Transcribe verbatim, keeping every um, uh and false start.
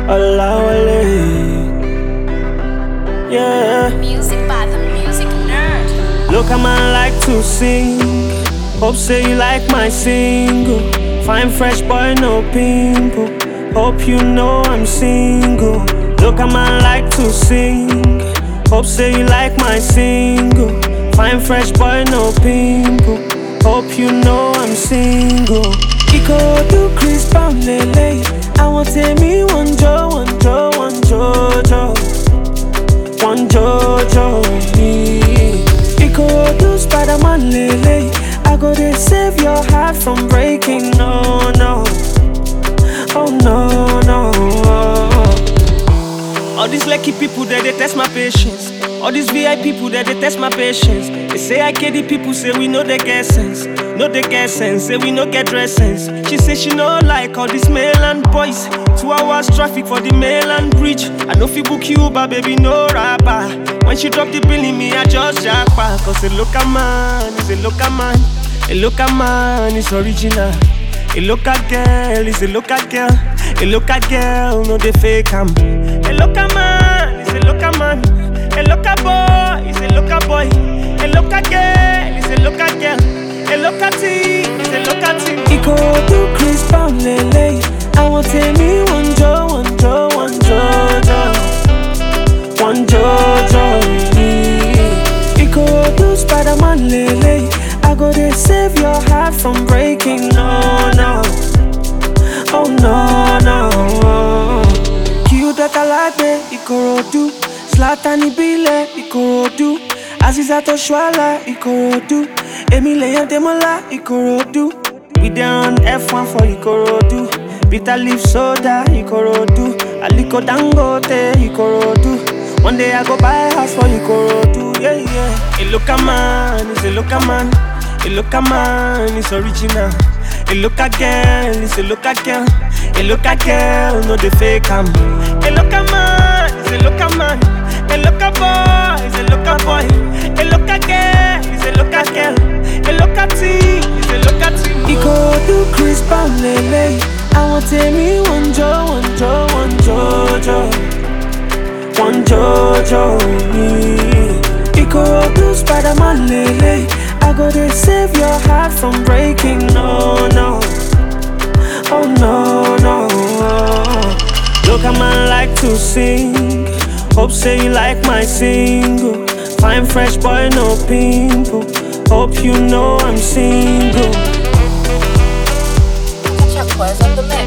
Olawale. Yeah. Music by the music nerd. Look, a man like to sing. Hope say you like my single. Fine fresh boy, no pimple. Hope you know I'm single. Look, a man like to sing. Hope say you like my single. Fine fresh boy, no pimple. Hope you know I'm single. Iko do Chris Brown lele. I want to me one jo, one jo, one jojo, one jojo. Iko do Spider-Man lele. I go to save your heart from breaking. No, no, oh no, no. All these lucky people that they test my patience. All these V I P people that they test my patience. They say I K D people say we know they get sense. No they get sense, say we no get dress sense. She say she no like all these mainland boys. Two hours traffic for the mainland bridge. I know fi book you but baby no rapper. When she drop the bill in me I just jackpot. Cause a local man is a local man. A local man is original. A local girl is a local girl. A local girl no they fake am. A local man is a local man. A local boy is a local boy. A local girl is a local girl. A local tea is a local tea. Iko do Chris Brown lele. I want to me one jo, one jo, one jojo, one jojo. Iko do Spider-Man lele. I go to save your heart from breaking. No, no, oh no, no. Cute that I like me, Ikorodu. Zlatan Ibile, Ikorodu. Aziza Toshwala, Ikorodu. Emile Yandemola, Ikorodu. We there on F one for Ikorodu. Bitter leaf soda, Ikorodu. Aliko Dangote, Ikorodu. One day I go buy a house for Ikorodu, yeah, yeah. A local man is a local man. A local man is original. A local girl is a local girl. A local girl, no they fake am. A local man is a local man. A local boy is a local boy. A local girl is a local girl. A local tea is a local tea. Iko do Chris Brown lele. I want to me one jo, one jo, one jojo, one jojo. Iko do Spider-Man lele. I go to save your heart from breaking. No, no, oh no, no. Look, a man like to sing. Hope say you like my single. Fine fresh boy, no pimple. Hope you know I'm single. Catch your boys on the mix.